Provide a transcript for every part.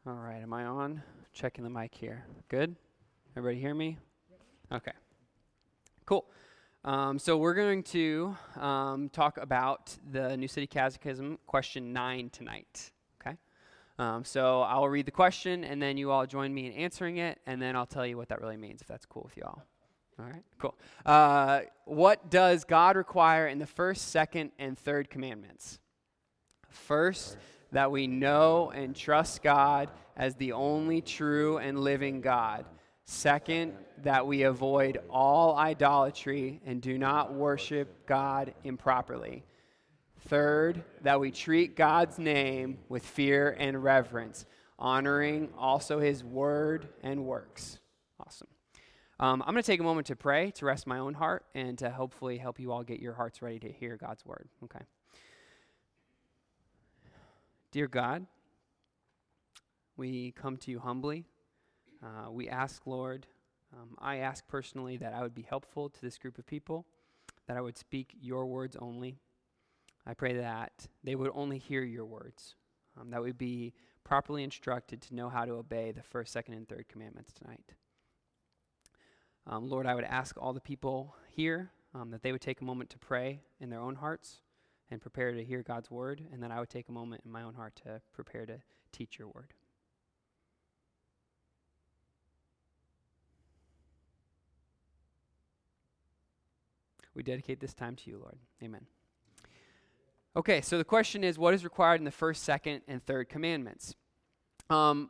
All right, am I on? Checking the mic here. Good? Everybody hear me? Okay. Cool. So we're going to talk about the New City Catechism, question 9 tonight. Okay? So I'll read the question, and then you all join me in answering it, and then I'll tell you what that really means, if that's cool with you all. All right, cool. What does God require in the first, second, and third commandments? First, that we know and trust God as the only true and living God. Second, that we avoid all idolatry and do not worship God improperly. Third, that we treat God's name with fear and reverence, honoring also his word and works. Awesome. I'm going to take a moment to pray, to rest my own heart, and to hopefully help you all get your hearts ready to hear God's word. Okay. Dear God, we come to you humbly. We ask, Lord, I ask personally that I would be helpful to this group of people, that I would speak your words only. I pray that they would only hear your words, that we'd be properly instructed to know how to obey the first, second, and third commandments tonight. Lord, I would ask all the people here that they would take a moment to pray in their own hearts and prepare to hear God's word, and then I would take a moment in my own heart to prepare to teach your word. We dedicate this time to you, Lord. Amen. Okay, so the question is, what is required in the first, second, and third commandments? Our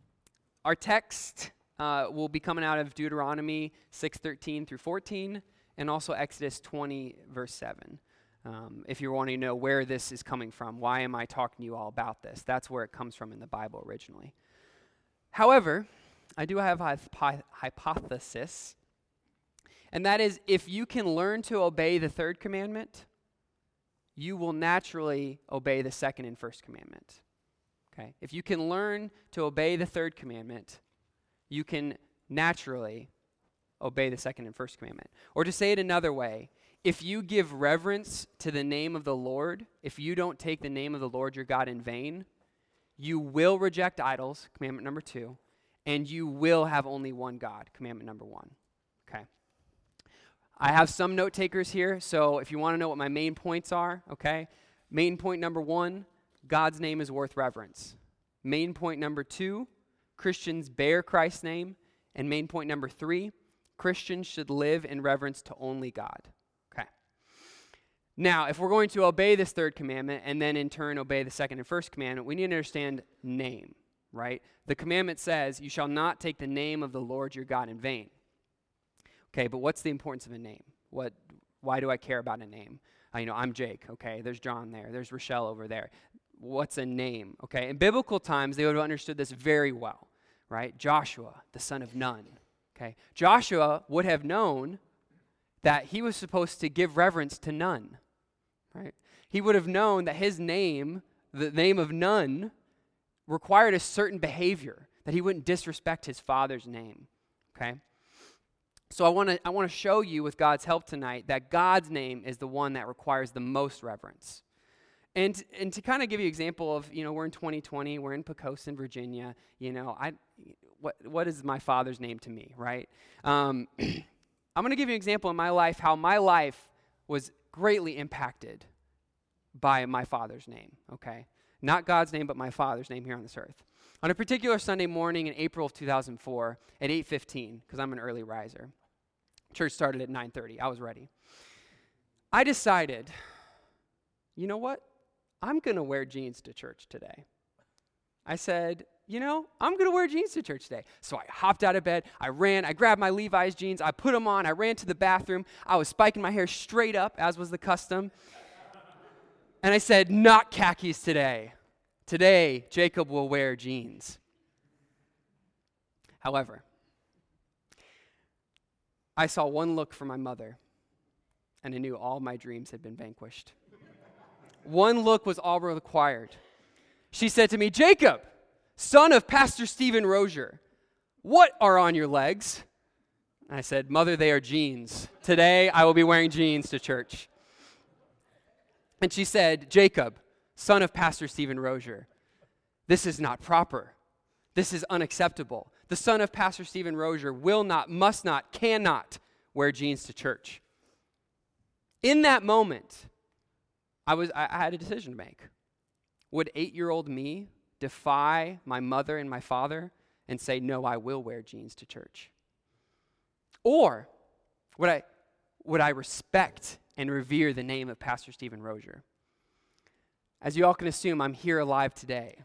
text will be coming out of Deuteronomy 6:13 through 14, and also Exodus 20, verse 7. If you're wanting to know where this is coming from, why am I talking to you all about this? That's where it comes from in the Bible originally. However, I do have a hypothesis, and that is if you can learn to obey the third commandment, you will naturally obey the second and first commandment. Okay? If you can learn to obey the third commandment, you can naturally obey the second and first commandment. Or to say it another way, if you give reverence to the name of the Lord, if you don't take the name of the Lord your God in vain, you will reject idols, commandment number 2, and you will have only one God, commandment number 1. Okay. I have some note takers here, so if you want to know what my main points are, okay. Main point number 1, God's name is worth reverence. Main point number 2, Christians bear Christ's name. And main point number 3, Christians should live in reverence to only God. Okay. Now, if we're going to obey this third commandment and then in turn obey the second and first commandment, we need to understand name, right? The commandment says, you shall not take the name of the Lord your God in vain. Okay, but what's the importance of a name? Why do I care about a name? I'm Jake, okay? There's John there. There's Rochelle over there. What's a name? Okay, in biblical times, they would have understood this very well, right? Joshua, the son of Nun. Okay, Joshua would have known that he was supposed to give reverence to Nun, right? He would have known that his name, the name of Nun, required a certain behavior, that he wouldn't disrespect his father's name, okay? So I want to show you with God's help tonight that God's name is the one that requires the most reverence. And to kind of give you an example of, we're in 2020, we're in Pocosin, Virginia, what is my father's name to me, right? I'm going to give you an example in my life how my life was greatly impacted by my father's name, okay? Not God's name, but my father's name here on this earth. On a particular Sunday morning in April of 2004 at 8:15, because I'm an early riser, church started at 9:30, I was ready. I decided, you know what? I'm going to wear jeans to church today. I said, I'm going to wear jeans to church today. So I hopped out of bed, I ran, I grabbed my Levi's jeans, I put them on, I ran to the bathroom, I was spiking my hair straight up, as was the custom. And I said, not khakis today. Today, Jacob will wear jeans. However, I saw one look from my mother, and I knew all my dreams had been vanquished. One look was all required. She said to me, Jacob, son of Pastor Stephen Rozier, what are on your legs? And I said, Mother, they are jeans. Today, I will be wearing jeans to church. And she said, Jacob, son of Pastor Stephen Rozier, this is not proper. This is unacceptable. The son of Pastor Stephen Rozier will not, must not, cannot wear jeans to church. In that moment, I had a decision to make. Would 8-year-old me defy my mother and my father and say, no, I will wear jeans to church? Or would I respect and revere the name of Pastor Stephen Rozier? As you all can assume, I'm here alive today.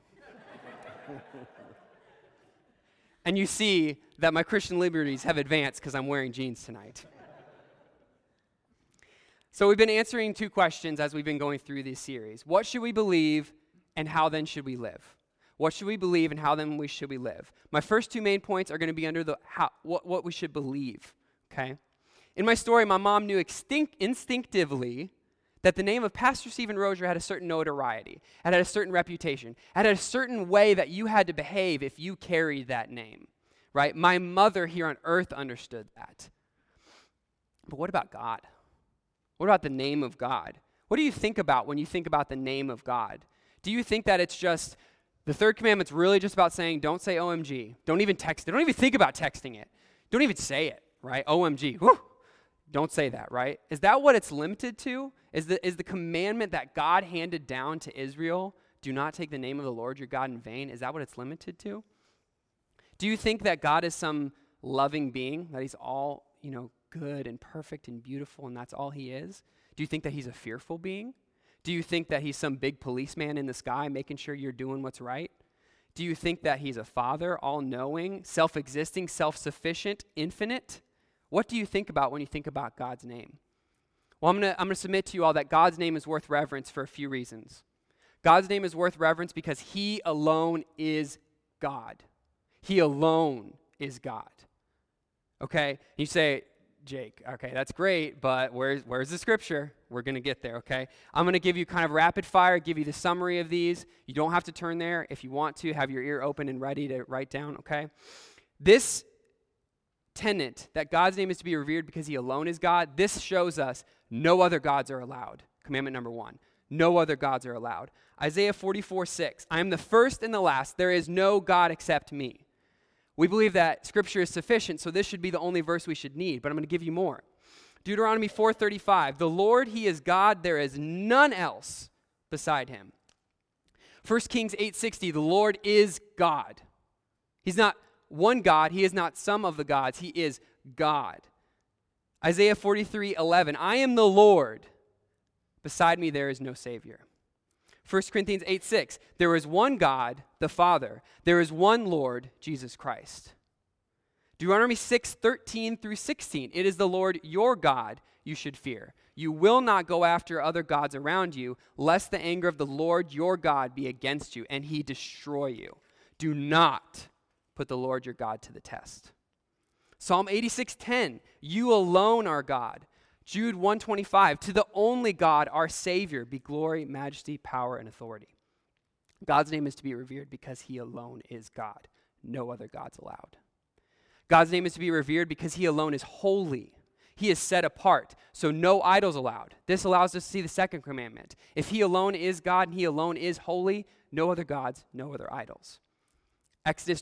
And you see that my Christian liberties have advanced because I'm wearing jeans tonight. So we've been answering 2 questions as we've been going through this series. What should we believe, and how then should we live? What should we believe, and how then should we live? My first 2 main points are going to be under the what we should believe, okay? In my story, my mom knew instinctively that the name of Pastor Stephen Rozier had a certain notoriety, had a certain reputation, had a certain way that you had to behave if you carried that name, right? My mother here on earth understood that. But what about God? What about the name of God? What do you think about when you think about the name of God? Do you think that it's just, the 3rd commandment's really just about saying, don't say OMG, don't even text it, don't even think about texting it, don't even say it, right? OMG, whew. Don't say that, right? Is that what it's limited to? Is the commandment that God handed down to Israel, do not take the name of the Lord your God in vain, is that what it's limited to? Do you think that God is some loving being, that he's all, good and perfect and beautiful, and that's all he is? Do you think that he's a fearful being? Do you think that he's some big policeman in the sky making sure you're doing what's right? Do you think that he's a father, all-knowing, self-existing, self-sufficient, infinite? What do you think about when you think about God's name? Well, I'm gonna submit to you all that God's name is worth reverence for a few reasons. God's name is worth reverence because he alone is God. He alone is God. Okay? You say, Jake, okay, that's great, but where's the scripture? We're going to get there, okay? I'm going to give you kind of rapid fire, give you the summary of these. You don't have to turn there. If you want to, have your ear open and ready to write down, okay? This tenet that God's name is to be revered because he alone is God, this shows us no other gods are allowed. Commandment number 1. No other gods are allowed. Isaiah 44:6. I am the first and the last. There is no God except me. We believe that scripture is sufficient, so this should be the only verse we should need, but I'm going to give you more. Deuteronomy 4:35. The Lord, he is God. There is none else beside him. 1 Kings 8:60. The Lord is God. He's not one God. He is not some of the gods. He is God. Isaiah 43:11. I am the Lord. Beside me there is no Savior. 1 Corinthians 8:6. There is one God, the Father. There is one Lord, Jesus Christ. Deuteronomy 6:13 through 16. It is the Lord your God you should fear. You will not go after other gods around you, lest the anger of the Lord your God be against you, and he destroy you. Do not put the Lord your God to the test. Psalm 86:10. You alone are God. Jude 1:25, to the only God, our Savior, be glory, majesty, power, and authority. God's name is to be revered because he alone is God. No other gods allowed. God's name is to be revered because he alone is holy. He is set apart, so no idols allowed. This allows us to see the 2nd commandment. If he alone is God and he alone is holy, no other gods, no other idols. Exodus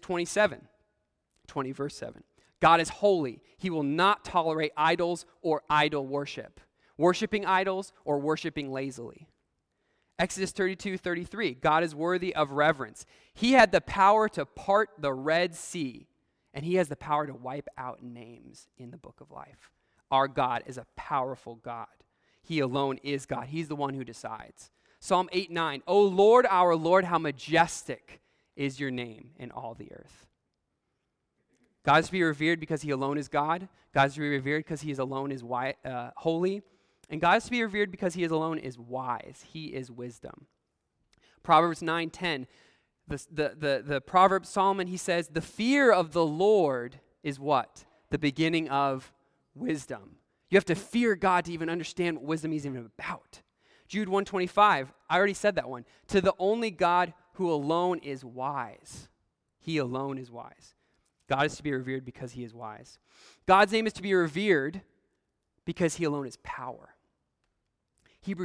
20 verse 7. God is holy. He will not tolerate idols or idol worship. Worshiping idols or worshiping lazily. Exodus 32:33. God is worthy of reverence. He had the power to part the Red Sea, and he has the power to wipe out names in the book of life. Our God is a powerful God. He alone is God. He's the one who decides. Psalm 8:9. O Lord, our Lord, how majestic is your name in all the earth. God is to be revered because he alone is God. God is to be revered because he is alone is holy. And God is to be revered because he is alone is wise. He is wisdom. Proverbs 9:10. The Proverbs Solomon, he says, the fear of the Lord is what? The beginning of wisdom. You have to fear God to even understand what wisdom is even about. Jude 1:25. I already said that one. To the only God who alone is wise. He alone is wise. God is to be revered because he is wise. God's name is to be revered because he alone is power. Hebrews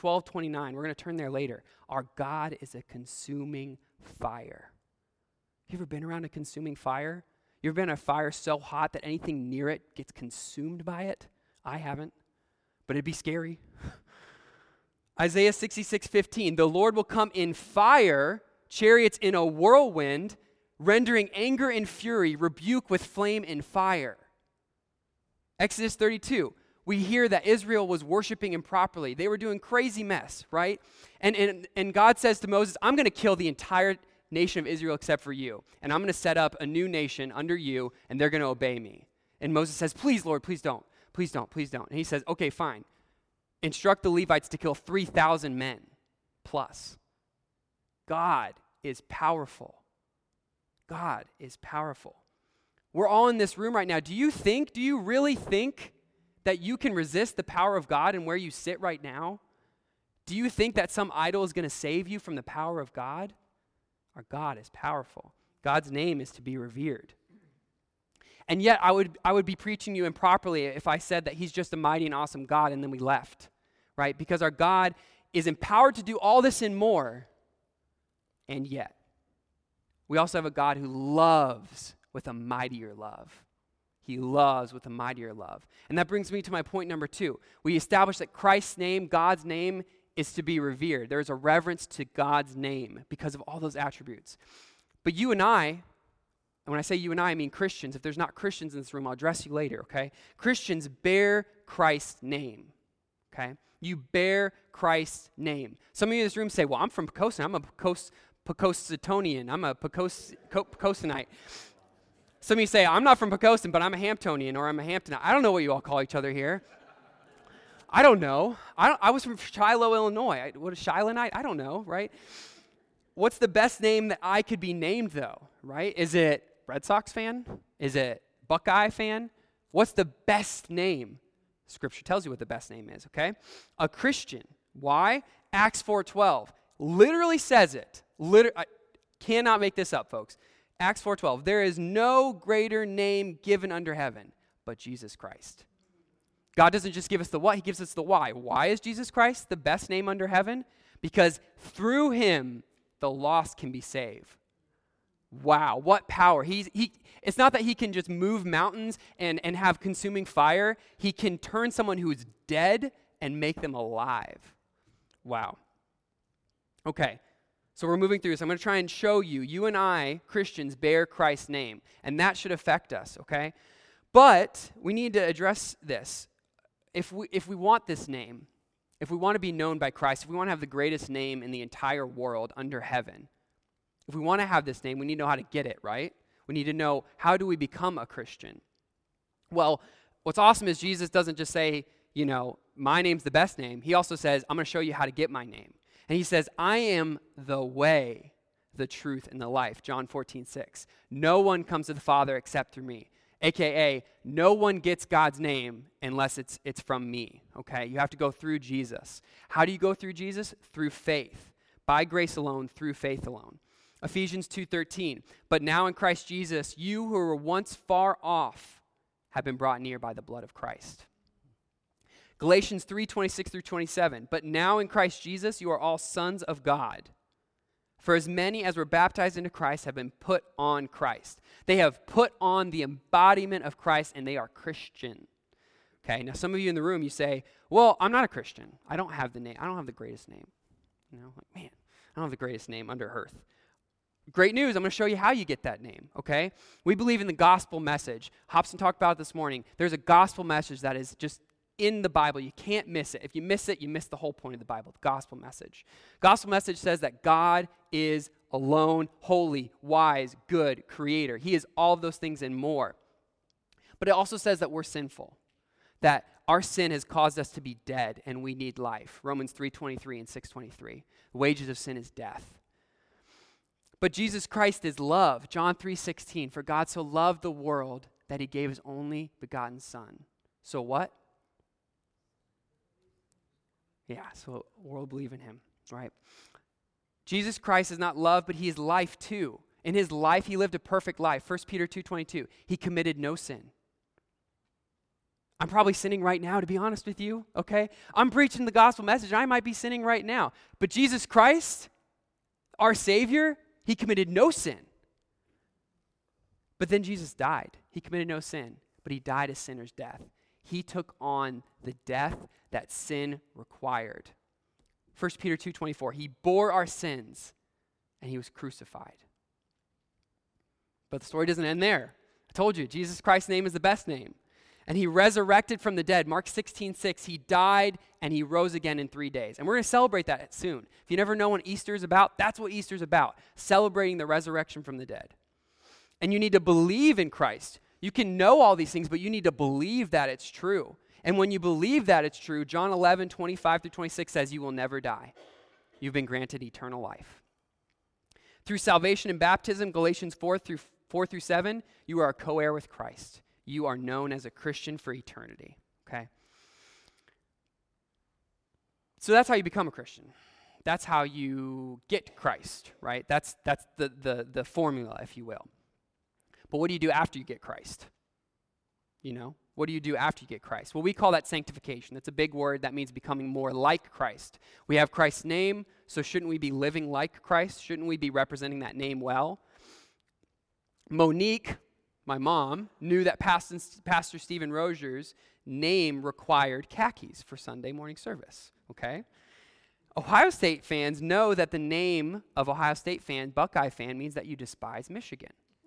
12:29. We're going to turn there later. Our God is a consuming fire. You ever been around a consuming fire? You ever been in a fire so hot that anything near it gets consumed by it? I haven't, but it'd be scary. Isaiah 66:15, the Lord will come in fire, chariots in a whirlwind, rendering anger and fury, rebuke with flame and fire. Exodus 32, we hear that Israel was worshiping improperly. They were doing crazy mess, right? And God says to Moses, I'm going to kill the entire nation of Israel except for you. And I'm going to set up a new nation under you, and they're going to obey me. And Moses says, please, Lord, please don't. Please don't, please don't. And he says, okay, fine. Instruct the Levites to kill 3,000 men plus. God is powerful. God is powerful. We're all in this room right now. Do you really think that you can resist the power of God and where you sit right now? Do you think that some idol is going to save you from the power of God? Our God is powerful. God's name is to be revered. And yet I would be preaching you improperly if I said that he's just a mighty and awesome God and then we left, right? Because our God is empowered to do all this and more. And yet, we also have a God who loves with a mightier love. He loves with a mightier love. And that brings me to my point number 2. We established that Christ's name, God's name, is to be revered. There is a reverence to God's name because of all those attributes. But you and I, and when I say you and I mean Christians. If there's not Christians in this room, I'll address you later, okay? Christians bear Christ's name, okay? You bear Christ's name. Some of you in this room say, well, I'm from Poquoson. I'm a Poquositonian. I'm a Poquosonite. Some of you say, I'm not from Poquoson, but I'm a Hamptonian or I'm a Hamptonite. I don't know what you all call each other here. I don't know. I was from Shiloh, Illinois. What, a Shilonite? I don't know, right? What's the best name that I could be named, though, right? Is it Red Sox fan? Is it Buckeye fan? What's the best name? Scripture tells you what the best name is, okay? A Christian. Why? Acts 4:12 literally says it. I cannot make this up, folks. Acts 4:12. There is no greater name given under heaven but Jesus Christ. God doesn't just give us the what, he gives us the why. Why is Jesus Christ the best name under heaven? Because through him, the lost can be saved. Wow, what power. It's not that he can just move mountains and have consuming fire. He can turn someone who is dead and make them alive. Wow. Okay, so we're moving through. So I'm going to try and show you, you and I, Christians, bear Christ's name. And that should affect us, okay? But we need to address this. If we want this name, if we want to be known by Christ, if we want to have the greatest name in the entire world under heaven, if we want to have this name, we need to know how to get it, right? We need to know, how do we become a Christian? Well, what's awesome is Jesus doesn't just say, my name's the best name. He also says, I'm going to show you how to get my name. And he says, I am the way, the truth, and the life. John 14:6. No one comes to the Father except through me. AKA, no one gets God's name unless it's from me, okay? You have to go through Jesus. How do you go through Jesus? Through faith. By grace alone, through faith alone. Ephesians 2:13. But now in Christ Jesus, you who were once far off have been brought near by the blood of Christ. Galatians 3:26 through 27. But now in Christ Jesus, you are all sons of God. For as many as were baptized into Christ have been put on Christ. They have put on the embodiment of Christ, and they are Christian. Okay, now some of you in the room, you say, well, I'm not a Christian. I don't have the name. I don't have the greatest name. Man, I don't have the greatest name under earth. Great news, I'm going to show you how you get that name, okay? We believe in the gospel message. Hobson talked about it this morning. There's a gospel message that is just in the Bible. You can't miss it. If you miss it, you miss the whole point of the Bible, the gospel message. Gospel message says that God is alone, holy, wise, good, creator. He is all of those things and more. But it also says that we're sinful, that our sin has caused us to be dead and we need life. Romans 3:23 and 6:23. The wages of sin is death. But Jesus Christ is love. John 3:16. For God so loved the world that he gave his only begotten son. So what? Yeah, so the world believe in him, right? Jesus Christ is not love, but he is life too. In his life, he lived a perfect life. 1 Peter 2:22. He committed no sin. I'm probably sinning right now, to be honest with you, okay? I'm preaching the gospel message, and I might be sinning right now. But Jesus Christ, our Savior, he committed no sin. But then Jesus died. He committed no sin, but he died a sinner's death. He took on the death that sin required. 1 Peter 2:24, he bore our sins and he was crucified. But the story doesn't end there. I told you, Jesus Christ's name is the best name. And he resurrected from the dead. Mark 16:6, he died and he rose again in 3 days. And we're going to celebrate that soon. If you never know what Easter's about, that's what Easter's about, celebrating the resurrection from the dead. And you need to believe in Christ. You can know all these things, but you need to believe that it's true. And when you believe that it's true, John 11:25-26 says you will never die. You've been granted eternal life. Through salvation and baptism, Galatians 4-7, you are a co-heir with Christ. You are known as a Christian for eternity, okay? So that's how you become a Christian. That's how you get Christ, right? That's the formula, if you will. But what do you do after you get Christ? You know, what do you do after you get Christ? Well, we call that sanctification. That's a big word. That means becoming more like Christ. We have Christ's name, so shouldn't we be living like Christ? Shouldn't we be representing that name well? Monique, my mom, knew that Pastor Stephen Rozier's name required khakis for Sunday morning service, okay? Ohio State fans know that the name of Ohio State fan, Buckeye fan, means that you despise Michigan.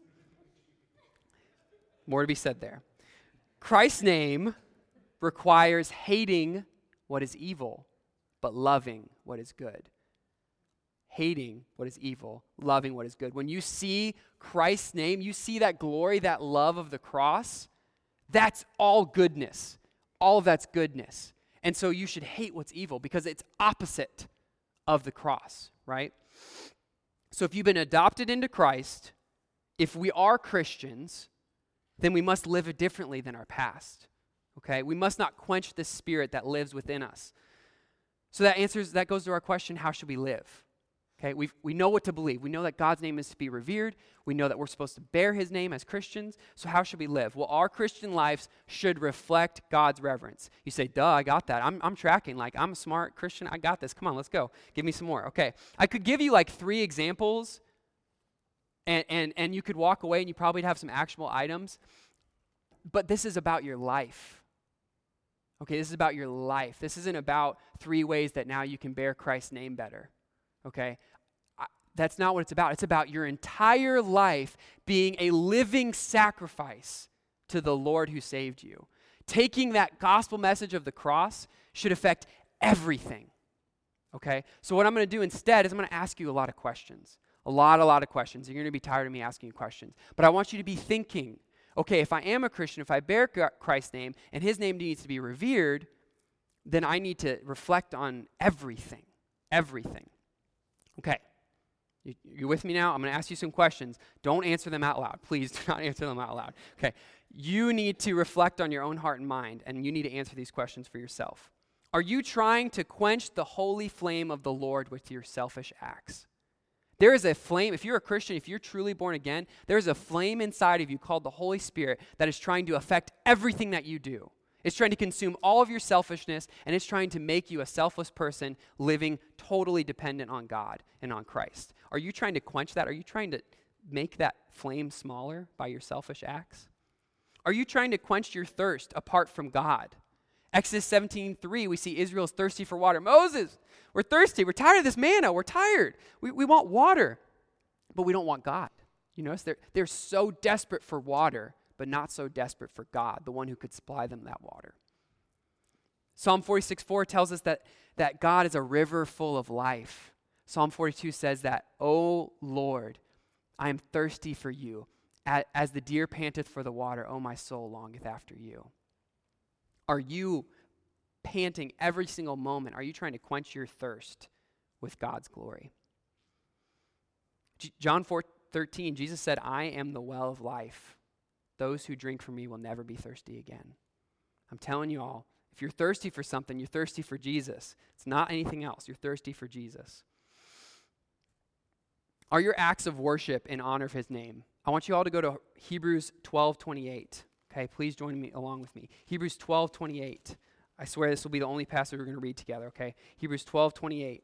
More to be said there. Christ's name requires hating what is evil, but loving what is good. Hating what is evil, loving what is good. When you see Christ's name, you see that glory, that love of the cross, that's all goodness. All of that's goodness. And so you should hate what's evil because it's opposite of the cross, right? So if you've been adopted into Christ, if we are Christians, then we must live differently than our past, okay? We must not quench the spirit that lives within us. So that goes to our question, how should we live? Okay, we know what to believe. We know that God's name is to be revered. We know that we're supposed to bear his name as Christians. So how should we live? Well, our Christian lives should reflect God's reverence. You say, duh, I got that. I'm tracking. Like, I'm a smart Christian. I got this. Come on, let's go. Give me some more. Okay, I could give you like 3 examples, and you could walk away and you probably have some actionable items. But this is about your life. Okay, this is about your life. This isn't about 3 ways that now you can bear Christ's name better. Okay, that's not what it's about. It's about your entire life being a living sacrifice to the Lord who saved you. Taking that gospel message of the cross should affect everything. Okay, so what I'm going to do instead is I'm going to ask you a lot of questions. A lot of questions. You're going to be tired of me asking you questions. But I want you to be thinking, okay, if I am a Christian, if I bear Christ's name and his name needs to be revered, then I need to reflect on everything. Everything. Okay, you with me now? I'm going to ask you some questions. Don't answer them out loud. Please do not answer them out loud. Okay, you need to reflect on your own heart and mind, and you need to answer these questions for yourself. Are you trying to quench the holy flame of the Lord with your selfish acts? There is a flame, if you're a Christian, if you're truly born again, there's a flame inside of you called the Holy Spirit that is trying to affect everything that you do. It's trying to consume all of your selfishness, and it's trying to make you a selfless person living totally dependent on God and on Christ. Are you trying to quench that? Are you trying to make that flame smaller by your selfish acts? Are you trying to quench your thirst apart from God? Exodus 17:3, we see Israel's thirsty for water. Moses, we're thirsty. We're tired of this manna. We're tired. We want water, but we don't want God. You notice they're so desperate for water, but not so desperate for God, the one who could supply them that water. Psalm 46:4 tells us that God is a river full of life. Psalm 42 says that, "O Lord, I am thirsty for you. As the deer panteth for the water, O my soul longeth after you." Are you panting every single moment? Are you trying to quench your thirst with God's glory? John 4:13, Jesus said, "I am the well of life. Those who drink from me will never be thirsty again." I'm telling you all, if you're thirsty for something, you're thirsty for Jesus. It's not anything else. You're thirsty for Jesus. Are your acts of worship in honor of his name? I want you all to go to Hebrews 12:28. Okay, please join me along with me. Hebrews 12:28. I swear this will be the only passage we're going to read together, okay? Hebrews 12:28.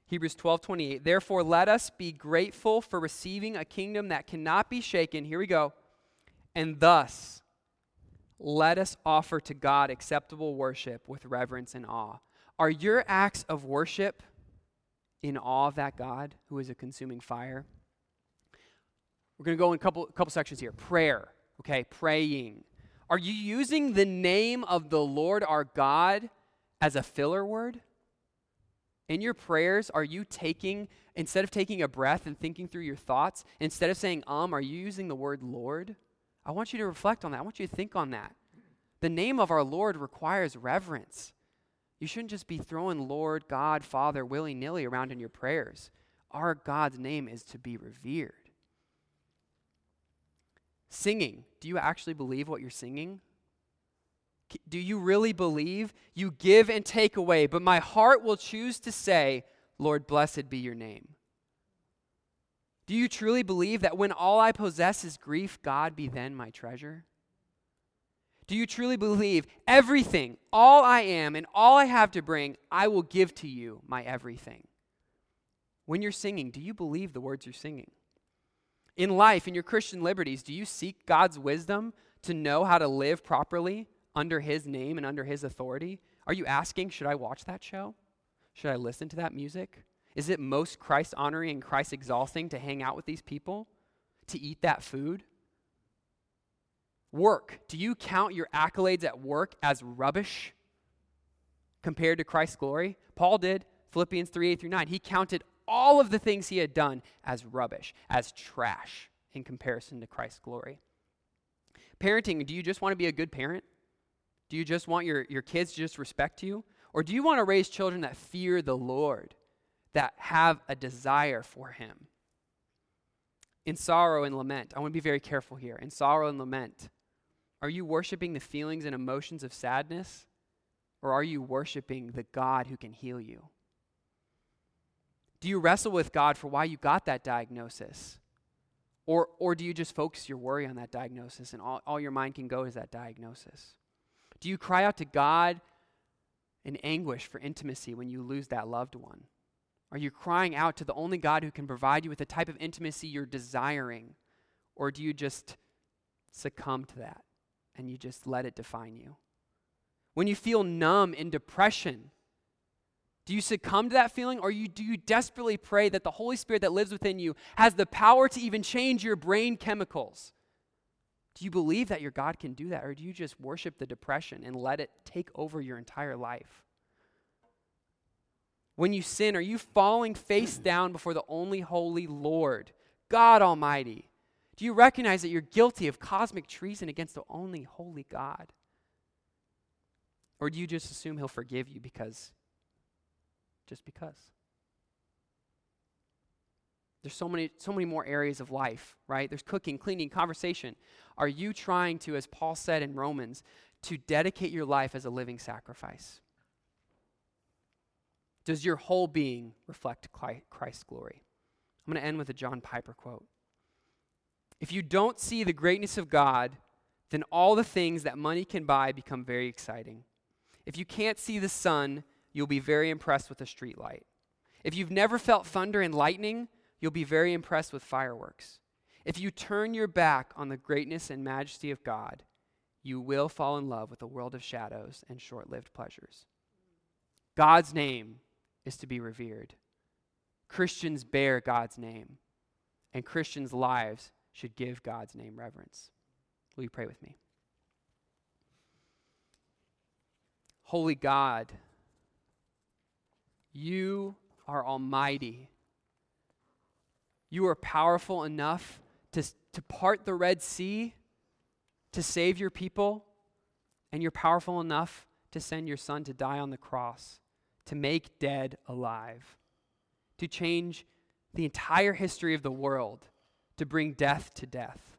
Hebrews 12:28. Therefore, let us be grateful for receiving a kingdom that cannot be shaken. Here we go. And thus, let us offer to God acceptable worship with reverence and awe. Are your acts of worship in awe of that God who is a consuming fire? We're going to go in a couple sections here. Prayer, okay, praying. Are you using the name of the Lord our God as a filler word? In your prayers, are you taking, instead of taking a breath and thinking through your thoughts, instead of saying are you using the word Lord? I want you to reflect on that. I want you to think on that. The name of our Lord requires reverence. You shouldn't just be throwing Lord, God, Father, willy-nilly around in your prayers. Our God's name is to be revered. Singing. Do you actually believe what you're singing? Do you really believe? You give and take away, but my heart will choose to say, Lord, blessed be your name. Do you truly believe that when all I possess is grief, God be then my treasure? Do you truly believe everything, all I am and all I have to bring, I will give to you, my everything? When you're singing, do you believe the words you're singing? In life, in your Christian liberties, do you seek God's wisdom to know how to live properly under his name and under his authority? Are you asking, should I watch that show? Should I listen to that music? Is it most Christ-honoring and Christ-exalting to hang out with these people? To eat that food? Work. Do you count your accolades at work as rubbish compared to Christ's glory? Paul did, Philippians 3:8-9. He counted all of the things he had done as rubbish, as trash in comparison to Christ's glory. Parenting, do you just want to be a good parent? Do you just want your kids to just respect you? Or do you want to raise children that fear the Lord, that have a desire for him? In sorrow and lament, I want to be very careful here. In sorrow and lament, are you worshiping the feelings and emotions of sadness? Or are you worshiping the God who can heal you? Do you wrestle with God for why you got that diagnosis? Or do you just focus your worry on that diagnosis and all your mind can go is that diagnosis? Do you cry out to God in anguish for intimacy when you lose that loved one? Are you crying out to the only God who can provide you with the type of intimacy you're desiring? Or do you just succumb to that and you just let it define you? When you feel numb in depression, do you succumb to that feeling, or do you desperately pray that the Holy Spirit that lives within you has the power to even change your brain chemicals? Do you believe that your God can do that, or do you just worship the depression and let it take over your entire life? When you sin, are you falling face down before the only holy Lord, God Almighty? Do you recognize that you're guilty of cosmic treason against the only holy God? Or do you just assume he'll forgive you just because? There's so many more areas of life, right? There's cooking, cleaning, conversation. Are you trying to, as Paul said in Romans, to dedicate your life as a living sacrifice? Does your whole being reflect Christ's glory? I'm going to end with a John Piper quote. If you don't see the greatness of God, then all the things that money can buy become very exciting. If you can't see the sun, you'll be very impressed with a street light. If you've never felt thunder and lightning, you'll be very impressed with fireworks. If you turn your back on the greatness and majesty of God, you will fall in love with a world of shadows and short-lived pleasures. God's name is to be revered. Christians bear God's name, and Christians' lives should give God's name reverence. Will you pray with me? Holy God, you are almighty. You are powerful enough to part the Red Sea, to save your people, and you're powerful enough to send your Son to die on the cross, to make dead alive, to change the entire history of the world, to bring death to death.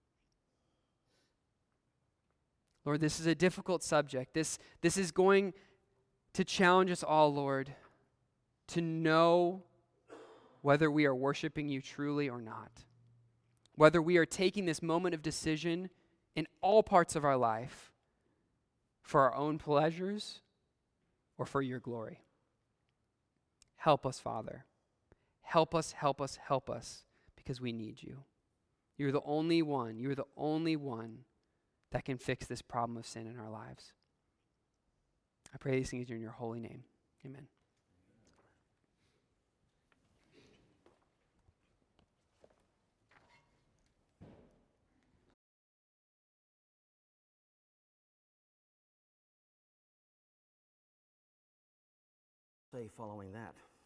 Lord, this is a difficult subject. This is going to challenge us all, Lord, to know whether we are worshiping you truly or not. Whether we are taking this moment of decision in all parts of our life for our own pleasures or for your glory. Help us, Father. Help us, help us, help us, because we need you. You're the only one that can fix this problem of sin in our lives. I pray these things in your holy name. Amen. Say following that.